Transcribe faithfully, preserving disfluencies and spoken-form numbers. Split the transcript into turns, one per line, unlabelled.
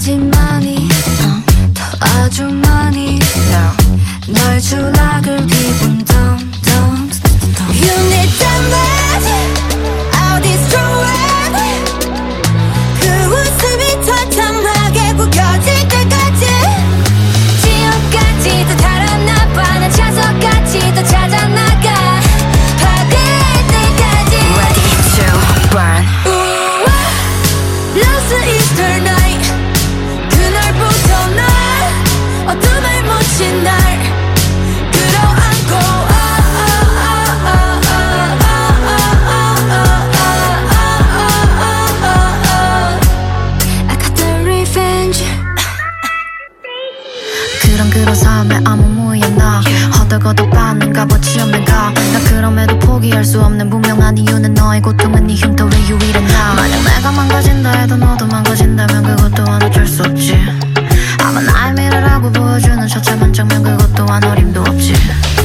아직 많이 더 아주 많이 널 주락을 기분 down down You need that love I'll destroy it 그 웃음이 처참하게 구겨질 때까지 지옥까지도 달아나봐 난 차서까지도 찾아나가 파괴 때까지
Ready to burn
Last Easter night 그날부터 날 어둠을 묻힌 날 끌어안고 I got the revenge
그런 그런 삶에 아무 무의야 나 허덕허덕 받는가 봐 치염된가 나 그럼에도 포기할 수 없는 분명한 이유는 너의 고통은 네 흉터의 유일한 나 만약 내가 망가진다 해도 너도 망가진다면 그것 또한 어쩔 수 없지 아마 나의 미래라고 보여주는 처참한 장면 그것 또한 어림도 없지